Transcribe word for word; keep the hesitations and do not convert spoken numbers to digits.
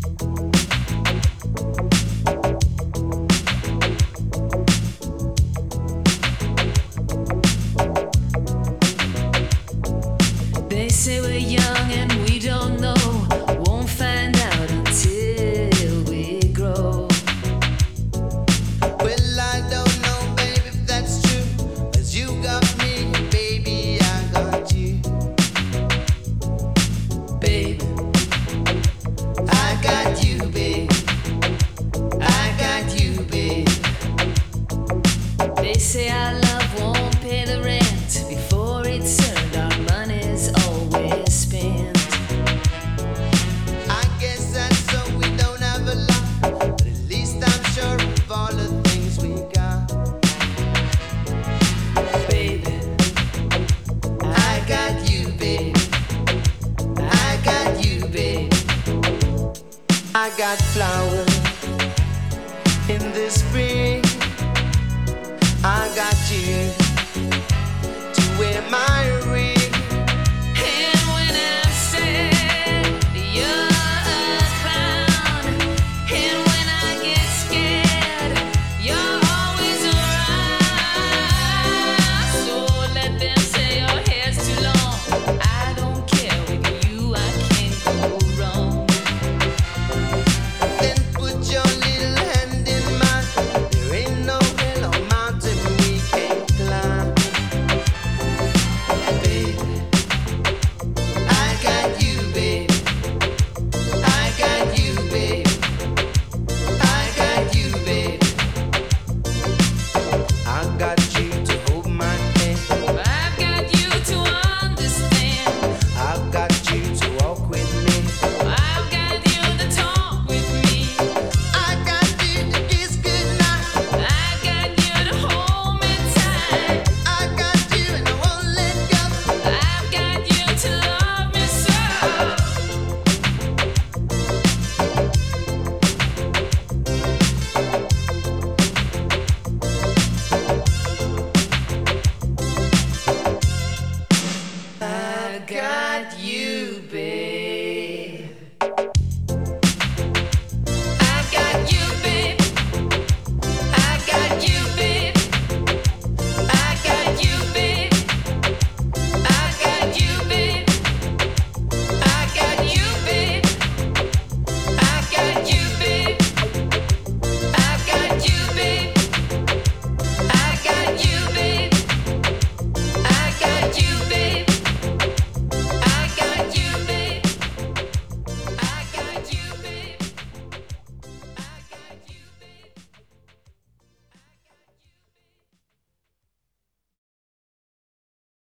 They say we're young and we don't know. Won't find out until we grow. Well, I don't know, baby, if that's true. 'Cause you got me, baby, I got you. Babe, I got you, babe. I got you, babe. they say our love won't pay the rent before it's earned. Our money's always spent. I guess that's so we don't have a lot. But at least I'm sure of all the things we got. Baby, I got you, babe. I got you, babe. I got flowers in the spring. I got you to wear my